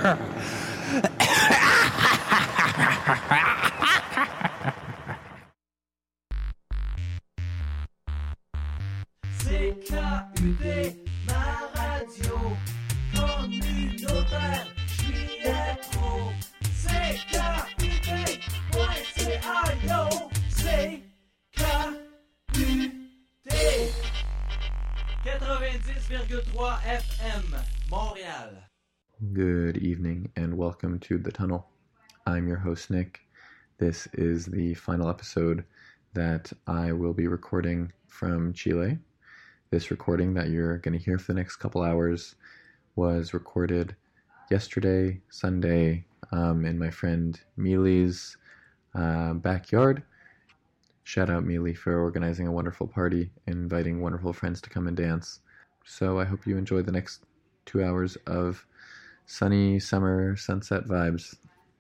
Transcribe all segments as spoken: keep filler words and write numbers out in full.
C K U D, ma radio communautaire, j'suis accro. C K U D point C A, yo, C K U D quatre-vingt-dix virgule trois F M, Montréal. Good evening and welcome to The Tunnel. I'm your host, Nick. This is the final episode that I will be recording from Chile. This recording that you're going to hear for the next couple hours was recorded yesterday, Sunday, um, in my friend Mili's uh, backyard. Shout out Mili for organizing a wonderful party and inviting wonderful friends to come and dance. So I hope you enjoy the next two hours of sunny summer sunset vibes.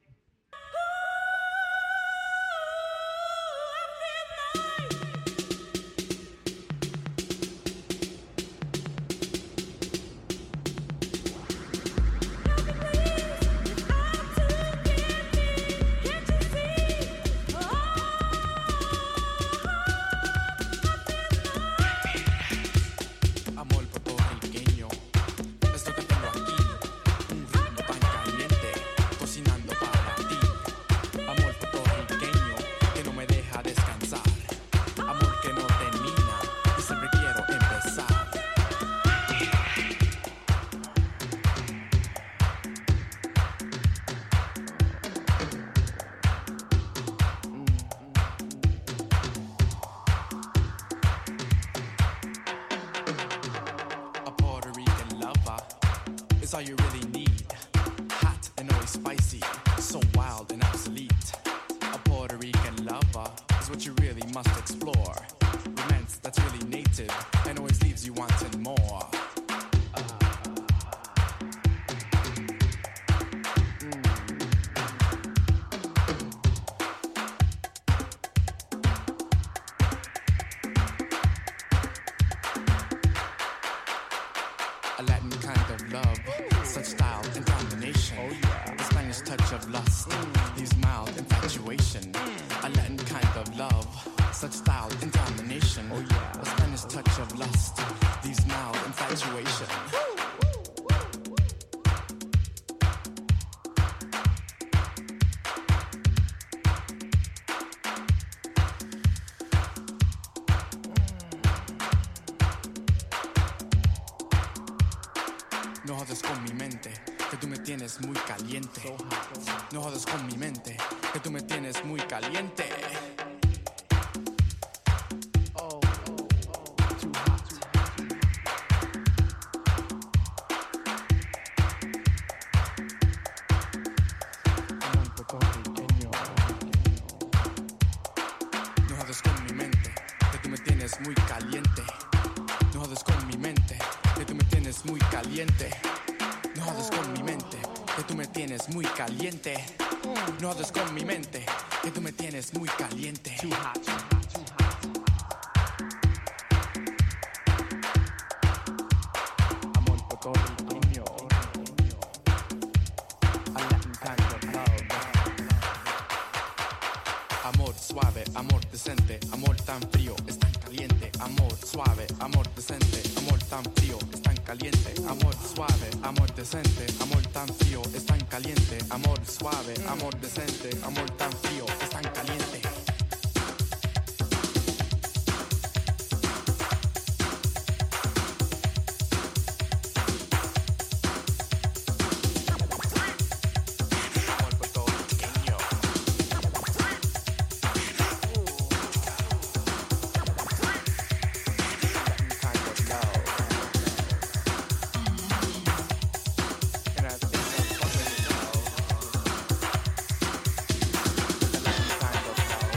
All you really need, hot and always spicy, so wild and obsolete. A Puerto Rican lover is what you really must explore. Romance that's really native and always leaves you wanting more. A Latin kind of love, such style and combination. Oh yeah. The Spanish touch of lust, mm. leaves mild infatuation. Mm. A Latin kind of love, such style and combination. Oh yeah. The Spanish touch of lust, leaves mild infatuation. No jodas con mi mente, que tú me tienes muy caliente. No jodas con mi mente, que tú me tienes muy caliente. Oh, oh, oh, too hot, too hot. Amor puertorriqueño. No jodas con mi mente, que tú me tienes muy caliente. No jodas con mi mente, que tú me tienes muy caliente. No jodas con mi mente, que tú me tienes muy caliente. No jodas con mi mente, que tú me tienes muy caliente. Too hot, too hot, too hot. Amor puertorriqueño. A Latin kind of love. Amor suave, amor decente, amor tan frío, es tan caliente. Amor suave, amor decente, amor tan frío, es tan caliente. Amor suave, amor decente, amor tan frío, es tan caliente. Amor suave, amor decente, amor tan frío, es tan caliente. Kind of love.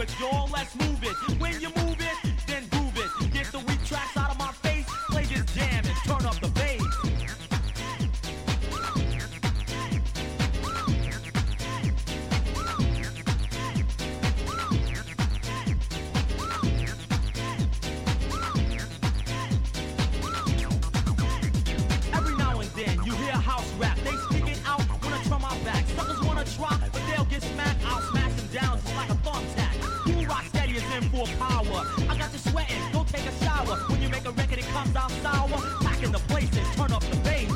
it, y'all, let's move it. When you move it, then groove it. Get the weak tracks out of my face, play this jam and turn up the bass. Every now and then you hear house rap, they speak it out when I turn my back. Suckers wanna try, but they'll get smacked. I'll smash them down just like a thumbtack. Who rock steady is in full power. I got you sweating, go take a shower. When you make a record, it comes out sour. Packing the place and turn up the bass.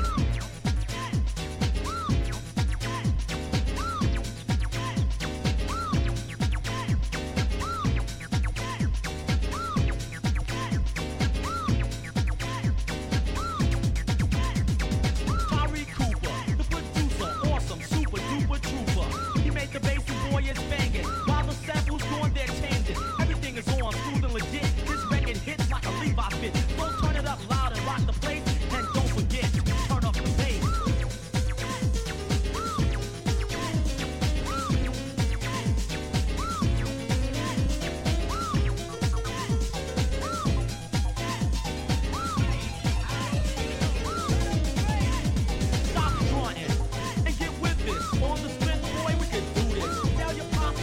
Tyree Cooper, the producer, awesome, super duper trooper. He made the bass and boy is banging. While the samples doing their changing, everything is on, smooth and legit. This record hits like a Levi fit. So turn it up loud and rock the place, and don't forget, turn up the bass. Stop fronting and get with this. On the spin, boy, we can do this. Tell your pop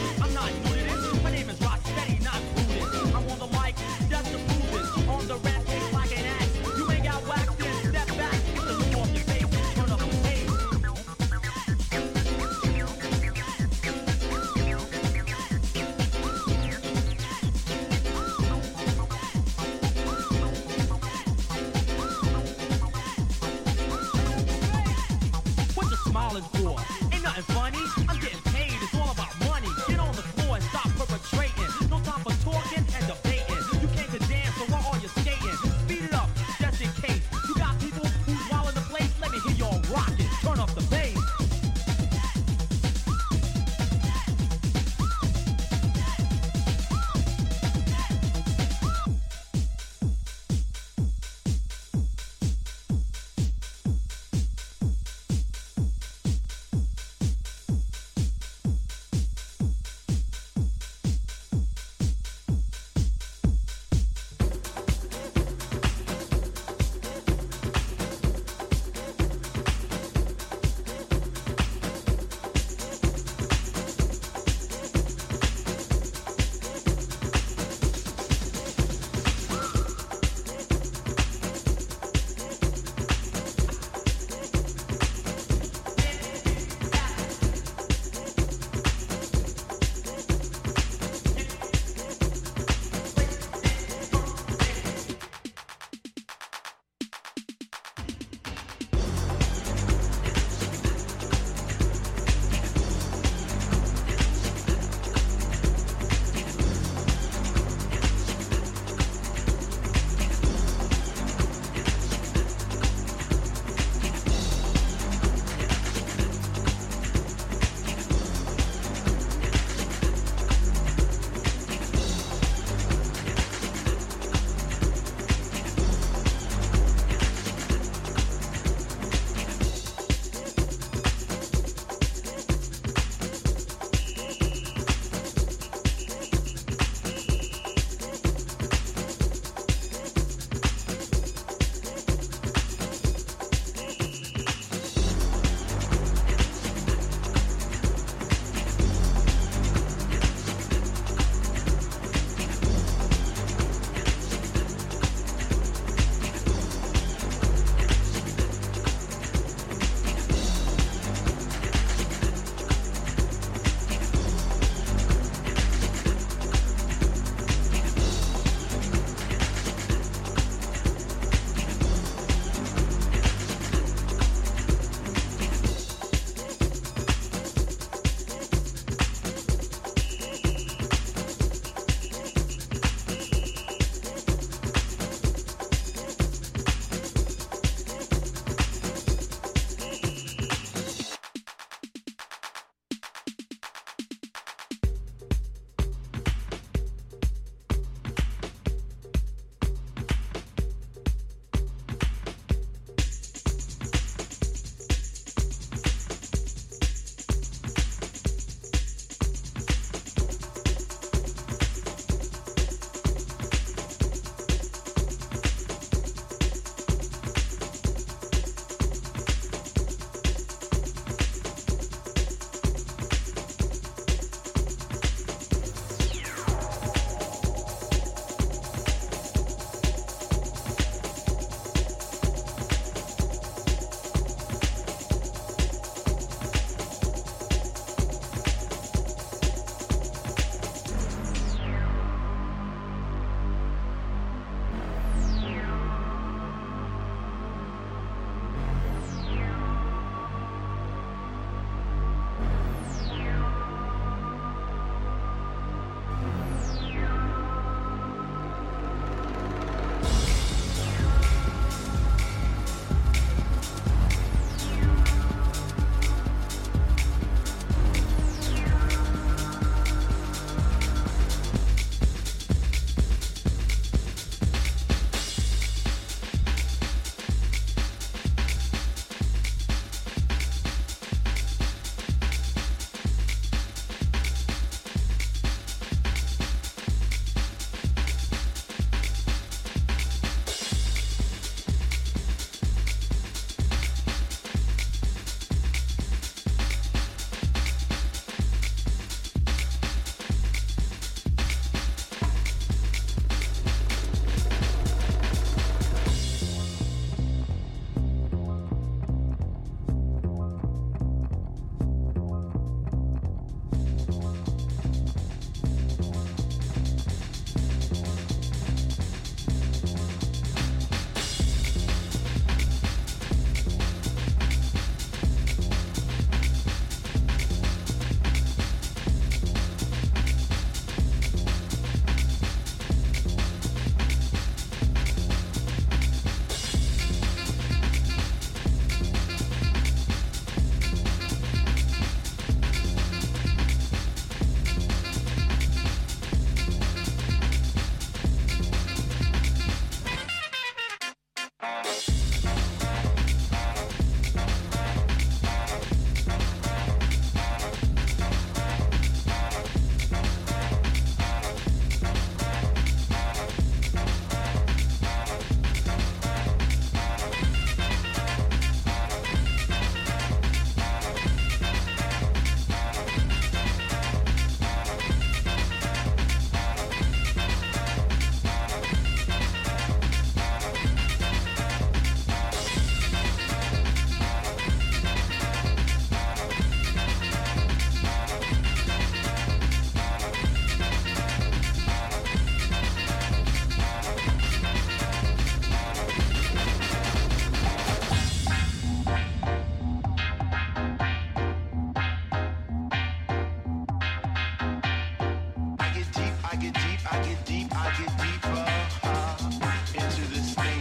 get deep, I get deep, I get deeper uh, into this thing.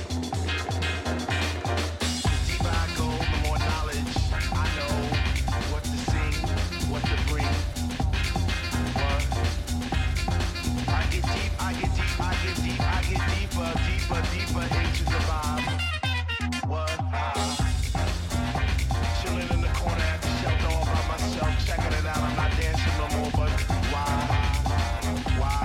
The deeper I go, the more knowledge I know what to sing, what to bring. What? I get deep, I get deep, I get deep, I get deeper, deeper, deeper into the vibe. What? Uh, chilling in the corner at the shelter all by myself, checking it out. I'm not dancing no more, but why? Why?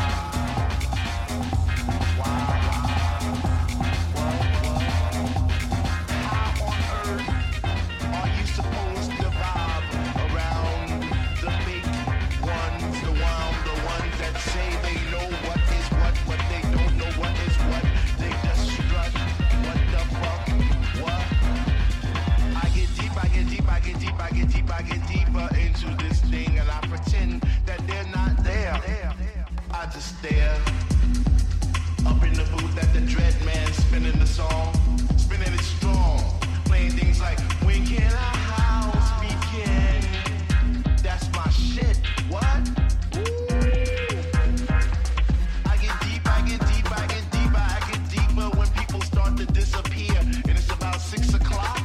Why? What? What? How on earth are you supposed to vibe around the big ones, the one, the ones that say they know what is what, but they don't know what is what? They just strut. What the fuck? What? I get deep, I get deep, I get deep, I get deep, I get deeper into this thing, and I pretend that they're not there. I just stare up in the booth at the Dread Man spinning the song, spinning it strong, playing things like when can our house begin? That's my shit. What? I get deep, I get deep, I get deeper, I get deeper when people start to disappear, and it's about six o'clock.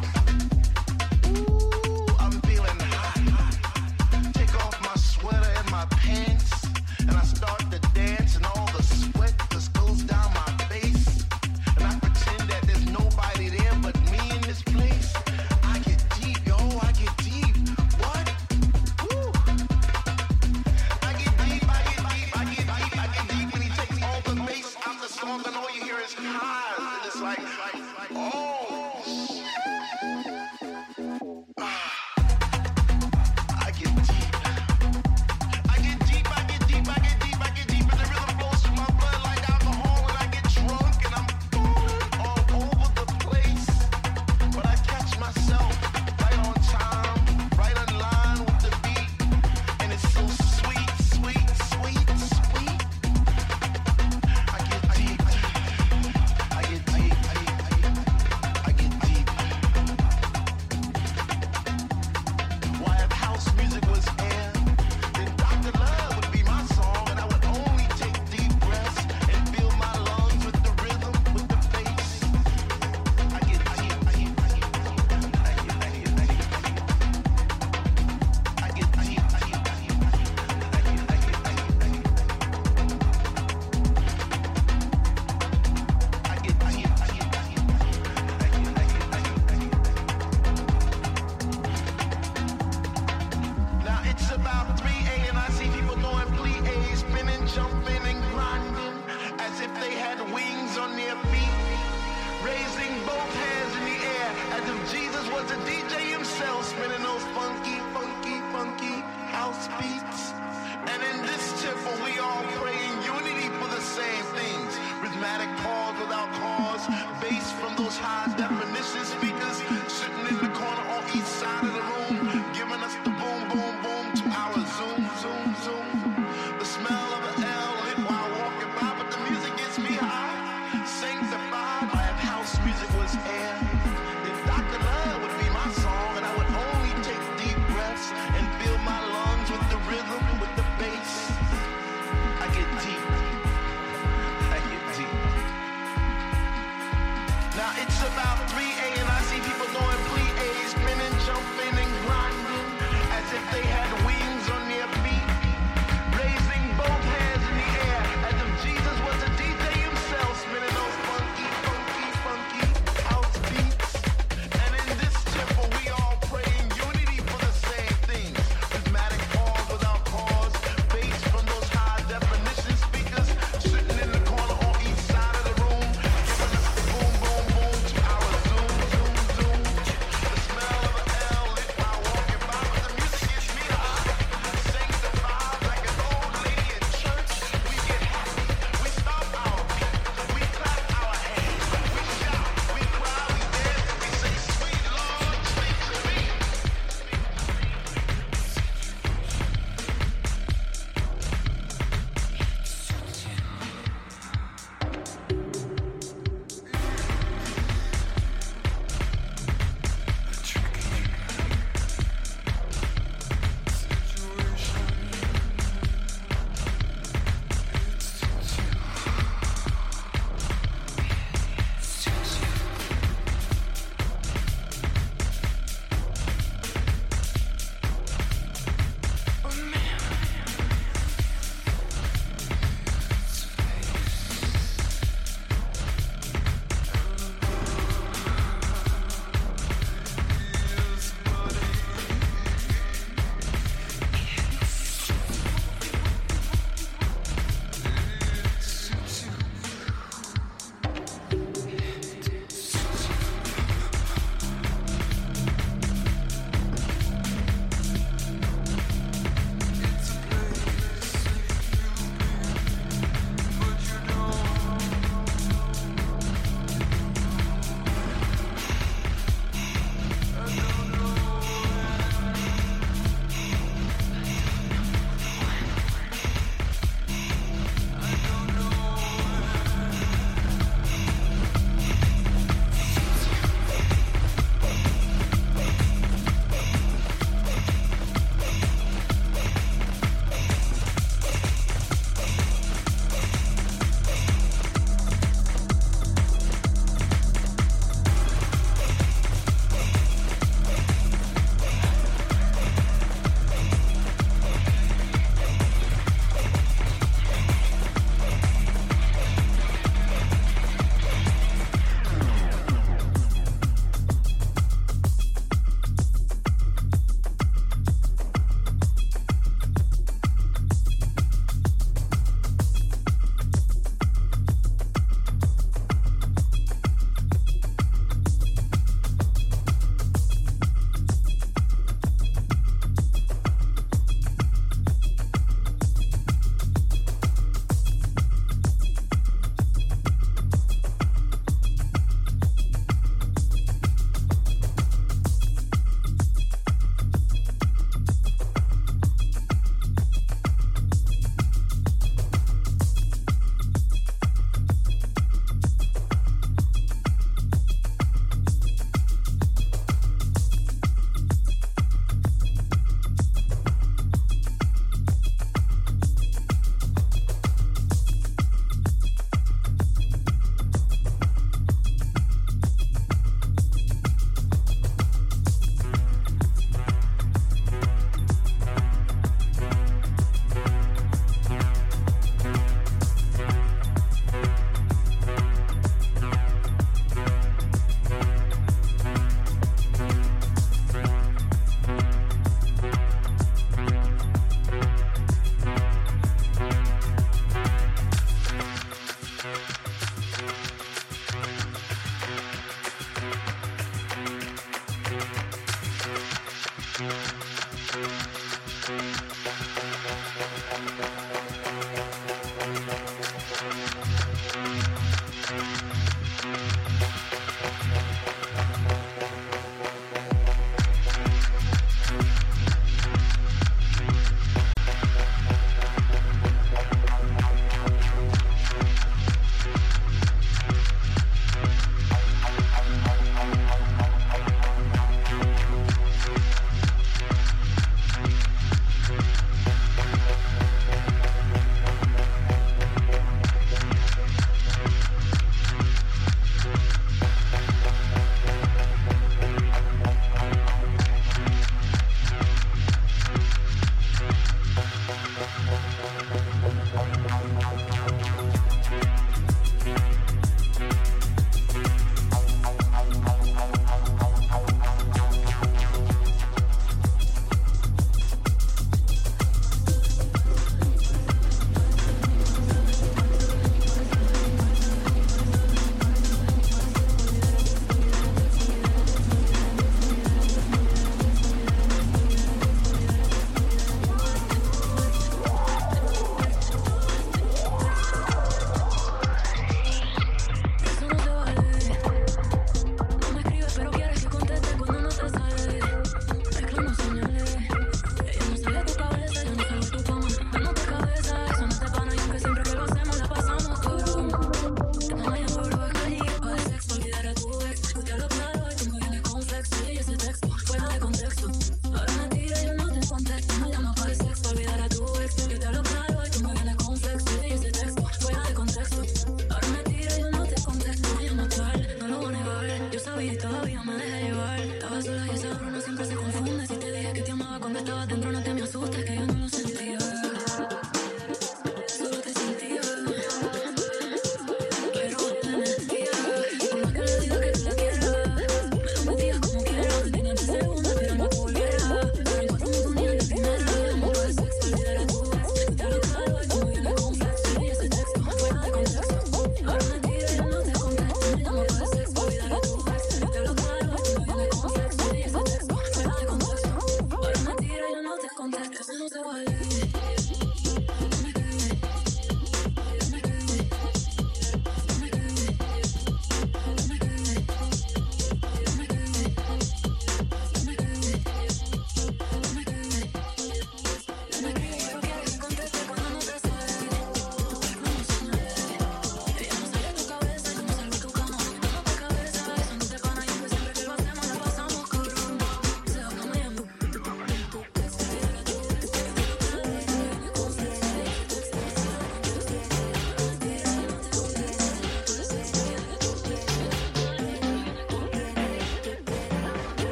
Ooh, I'm feeling hot. Take off my sweater and my pants, and I start to dance, and all the sweat just goes down my face, and I pretend that there's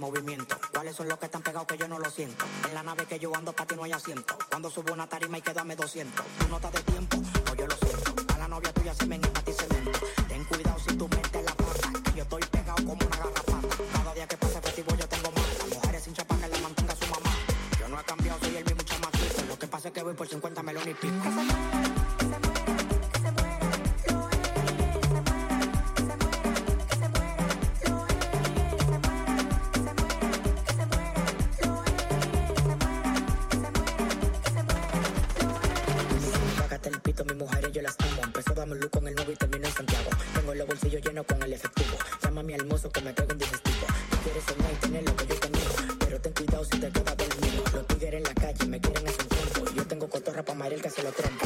movimiento. ¿Cuáles son los que están pegados que yo no lo siento? En la nave que yo ando pa' ti no hay asiento. Cuando subo una tarima y quédame doscientos. Tú no estás de tiempo, no yo lo siento. A la novia tuya se me enema a ti cemento. Ten cuidado si tú metes la pata, que yo estoy pegado como una garrapata. Cada día que pase festivo yo tengo más. Las mujeres sin chapa que la mantenga su mamá. Yo no he cambiado, soy el mismo chamaquito. Lo que pasa es que voy por cincuenta melones y pico. Dame luz con el nuevo y termino en Santiago. Tengo los bolsillos llenos con el efectivo. Llámame al mozo que me traigo un digestivo. Tú quieres soñar y tener lo que yo tengo, pero ten cuidado si te quedas dormido. Los tigres en la calle me quieren hacer un tiempo y yo tengo cotorra pa' Mariel que se lo trompa.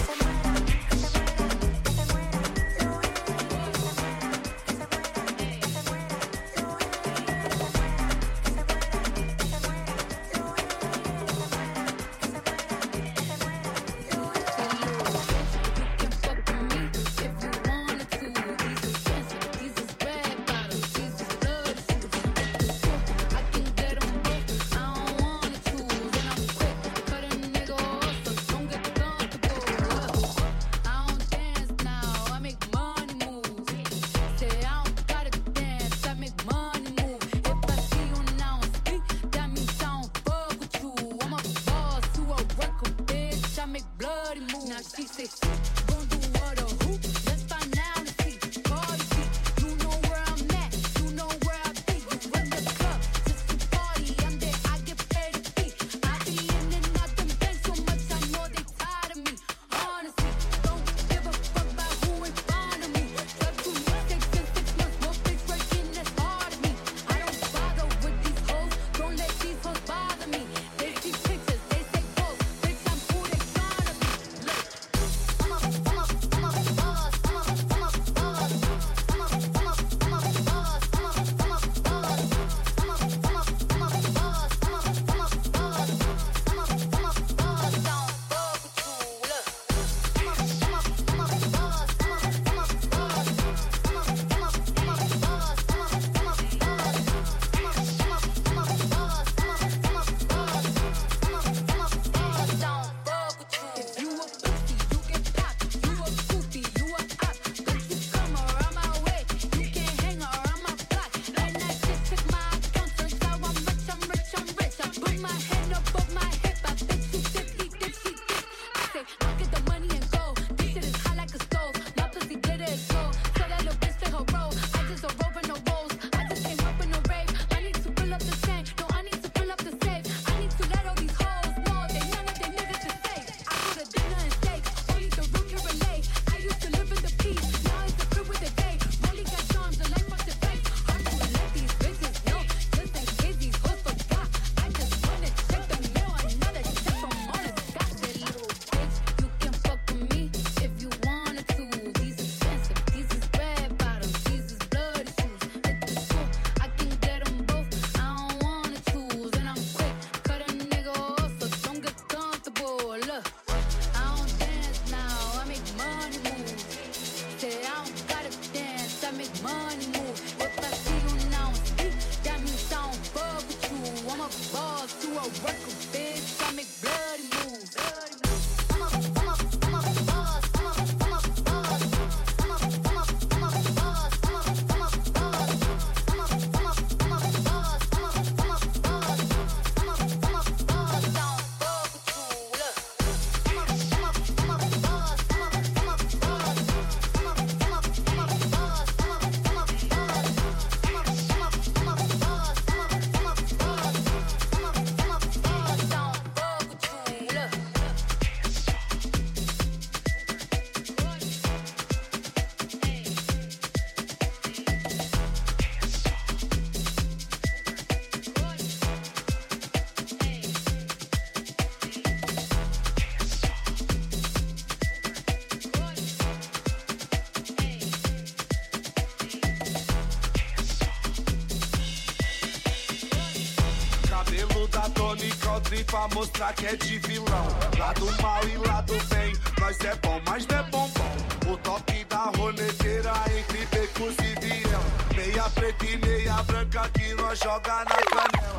Pra mostrar que é de vilão. Lado mal e lado bem, nós é bom, mas não é bombom. O toque da roneteira entre becos e viel. Meia preta e meia branca que nós joga na canela.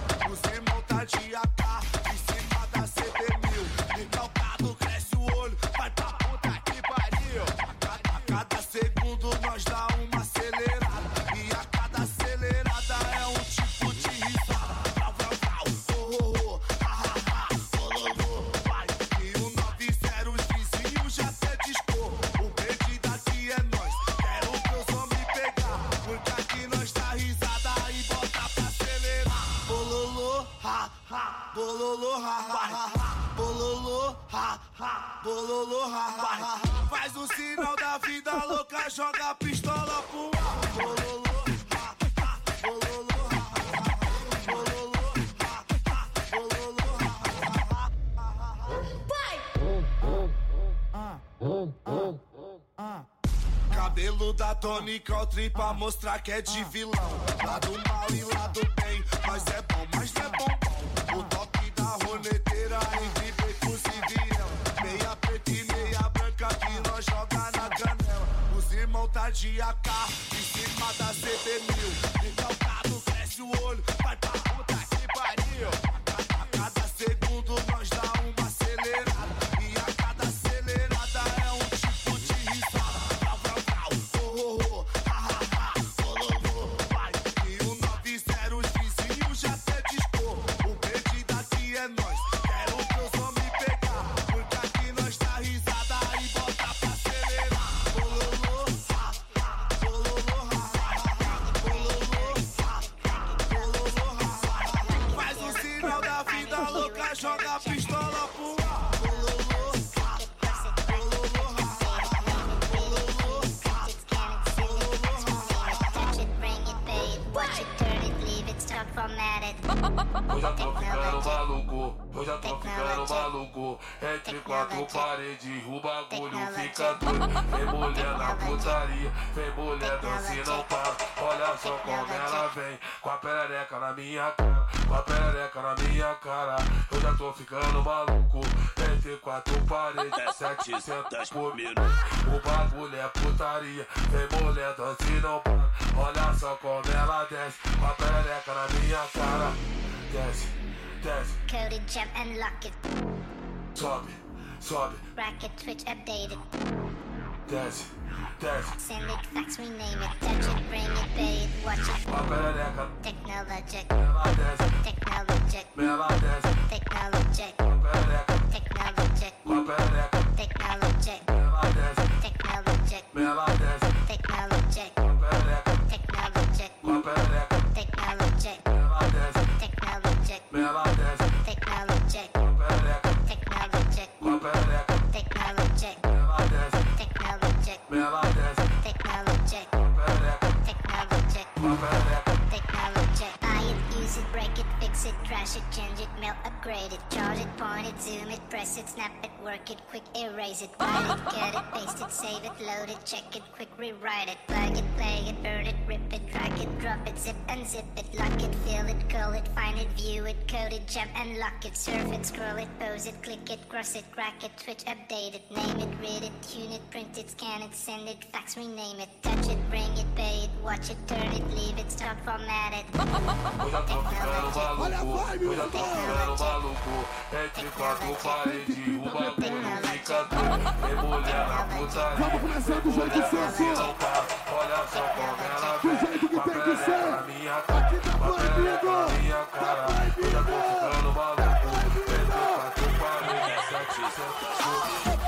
bololô, ha, ha, ha, ha, bololô, ha, ha, bololô, ha, ha, ha, ha. Faz o sinal da vida louca, joga a pistola pro ar. Bololô, ha, ha, bololô, ha, ha, ha, bololô, ha, ha, bololô, ha, ha, ha, ha. Cabelo da Tony Country pra mostrar que é de vilão. Lado mal e lado bem, mas é bom, mas não é bom. O toque da roneteira entre becos e viela. Meia preta e meia branca que nós joga na canela. Os irmãos tá de A K em cima da C B mil. Recalcado, cresce o olho, vai pra puta que pariu. A cada segundo nós dá uma acelerada. E a cada acelerada é um tipo de risada. Vrau, vrau, vrau, oh, oh, oh, ha, ha, ha, bololô, vai. E o nove zero, os vizinhos já até dispor. O perdido aqui é nós, quero que os homens pegar. Porque aqui nós dá risada e bota pra acelerar. Bololô, ha, ha, bololô, ha, ha, ha, bololô, ha, ha, bololô, ha, ha, ha. Faz o sinal da vida louca, joga a pistola pro ar. Bololô, ha, ha, bololô, ha, ha, ha, bololô, ha, ha, bololô, ha, ha, ha. Touch it, bring it, pay it, watch it, turn it, leave it, start formatted. Eu já tô ficando maluco, eu já tô ficando maluco. Entre quatro paredes, o bagulho fica doido. Vem mulher na putaria, vem mulher dança e não para. Olha só como ela vem, com a perereca na minha cara, com a perereca na minha cara. Eu já tô ficando maluco, entre quatro paredes, setecentas por minuto. O bagulho é putaria, vem mulher dança e não para. Olha só como ela desce, com a perereca na minha cara. Desce, desce, Coded, jump and lock it. sobe, sobe, Bracket, switch, update it. desce, desce. Send it, fax, rename it. Touch it, bring it, pay it, watch it. Com a perereca, Technologic, ela desce, technologic, ela desce. technologic, Com a perereca, technologic, com a perereca, technologic, ela desce, technologic, ela desce. technologic, Com a perereca, technologic, com a perereca, technologic, ela desce, technologic, ela desce. technologic, Com a perereca, technologic, com a perereca, technologic, ela desce, technologic, ela desce. technologic, Com a perereca, technologic, com a perereca. technologic. Buy it, use it, break it, fix it, trash it, change it, mail, upgrade it, charge it, point it, zoom it, press it, snap it, work it, quick erase it, write it, cut it, paste it, save it, load it, check it, quick rewrite it, plug it, play it, burn it, rip it, drag it, drop it, zip and zip it, lock it, fill it, call it, find it, view it, code it, jump and lock it, surf it, scroll it, pose it, click it, cross it, crack it, switch, update it, name it, read it, tune it, print it, scan it, send it, fax, rename it, touch it, bring it, pay it, watch it, turn it, leave it, start formatted. Eu já tô ficando maluco, eu já tô ficando maluco. Entre quatro paredes, o bagulho fica doido. Vem mulher na putaria, vem mulher dança e não para. Olha só como ela vem, com a perereca na minha cara, com a perereca na minha cara. Eu já tô ficando maluco, entre quatro paredes, setecentas por minuto.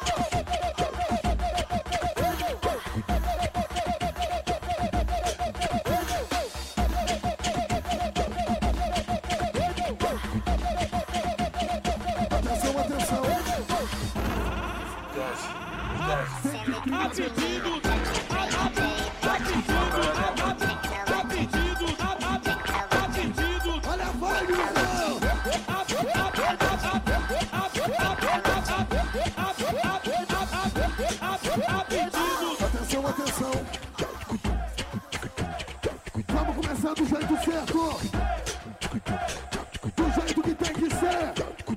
Atenção, atenção. Vamos começar do jeito certo. Do jeito que tem que ser.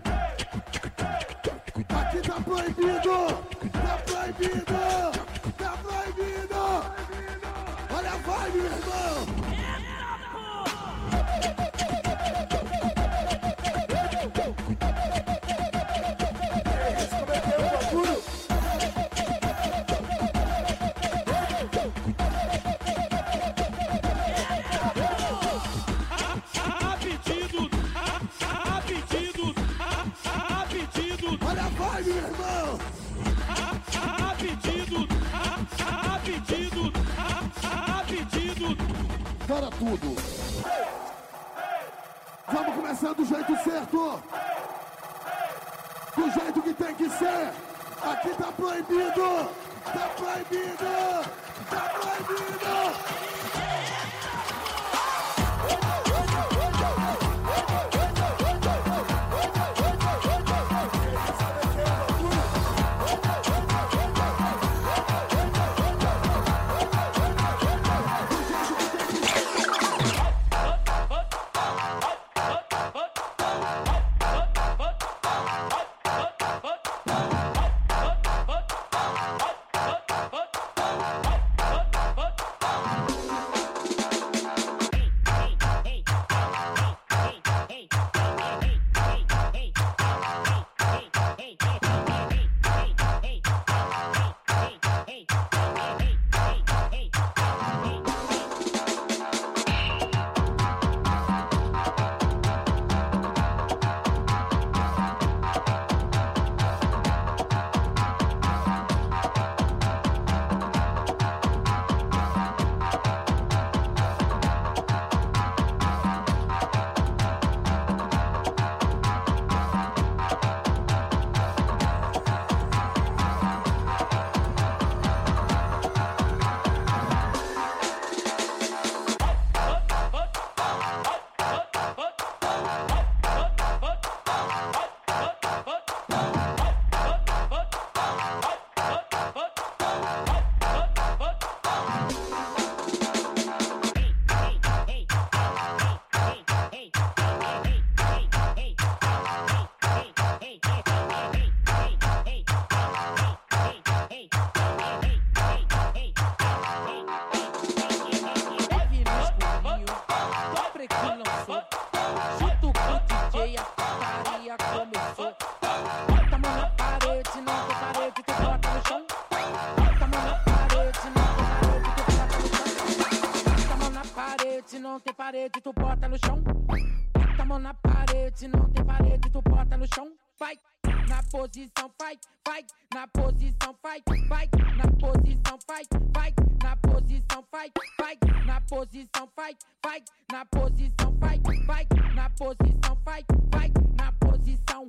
Aqui tá proibido. Tá proibido. Tá proibido. Olha a vibe, meu irmão. Olha a vibe, meu irmão! A pedido, a pedido, a pedido, Vamos começar do jeito certo. Do jeito que tem que ser. Aqui tá proibido. Tá proibido. Tá proibido. não tem parede, tu bota no chão. Bota a mão na parede, se não tem parede, tu bota no chão. Vai na posição, vai, vai na posição, vai, vai na posição, vai, vai na posição, vai, vai na posição, vai, vai na posição, vai, vai na posição, vai, vai na posição.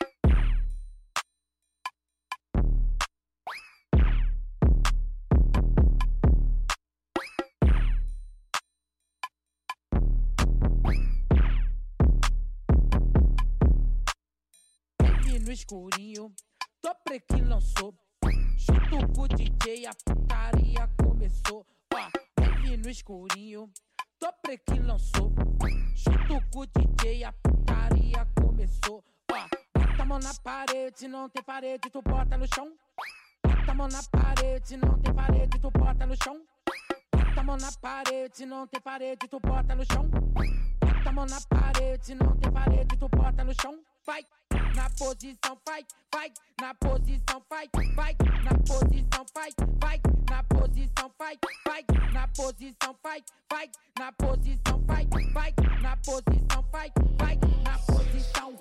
No escurinho, tô preto que lançou. Junto com o D J, a putaria começou. Ó, baby no escurinho, tô preto que lançou. Junto com o D J, a putaria começou. Ó, bota a mão na parede, não tem parede, tu bota no chão. Bota a mão na parede, não tem parede, tu bota no chão. Bota a mão na parede, não tem parede, tu bota no chão. Bota a mão na parede, não tem parede, tu bota no chão. Vai na posição, vai, vai na posição, vai, vai na posição, vai, vai na posição, vai, vai na posição, vai, vai na posição, vai, vai na posição, vai, vai na posição.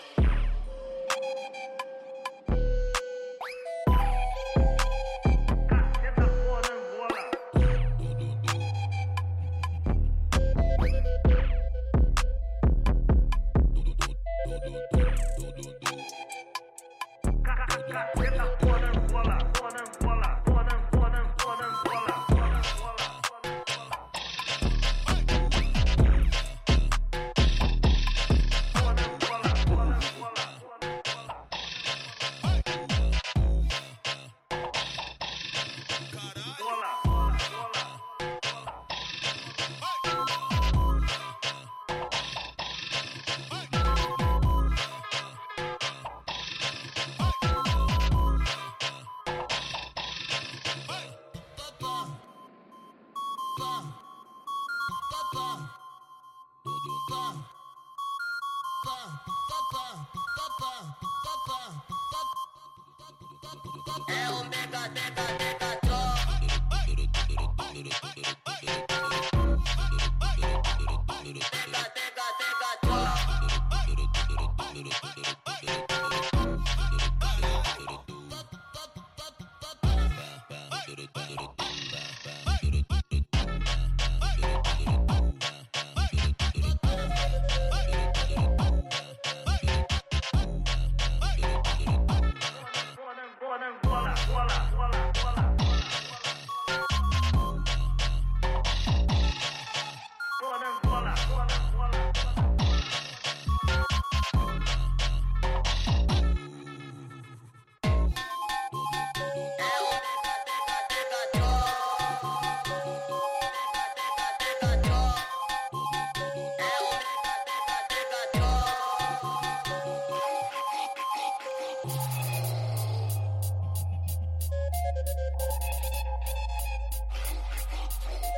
É o mega, mega, mega drop.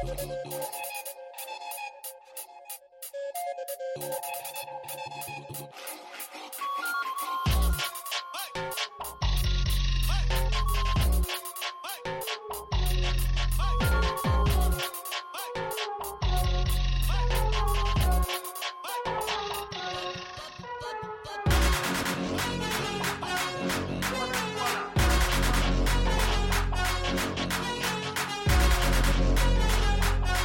Voilà.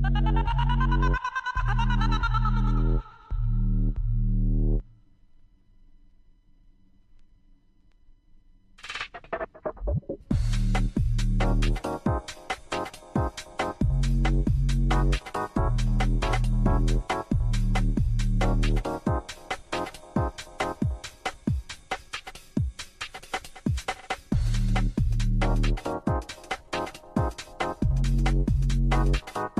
We'll be right back.